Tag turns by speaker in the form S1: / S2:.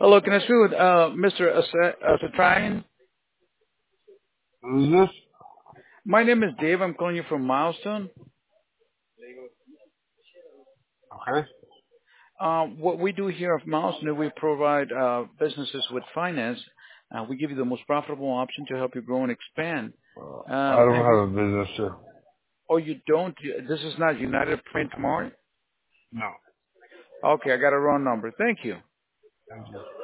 S1: Hello, can I speak with Mr. Satrian?
S2: Who's this?
S1: My name is Dave. I'm calling you from Milestone.
S2: Okay.
S1: What we do here at Milestone, we provide businesses with finance. We give you the most profitable option to help you grow and expand.
S2: I don't
S1: Have you?
S2: have a business, sir.
S1: Oh, you don't? This is not United Print Mart?
S2: No.
S1: Okay, I got a wrong number. Thank you.
S2: Thank you.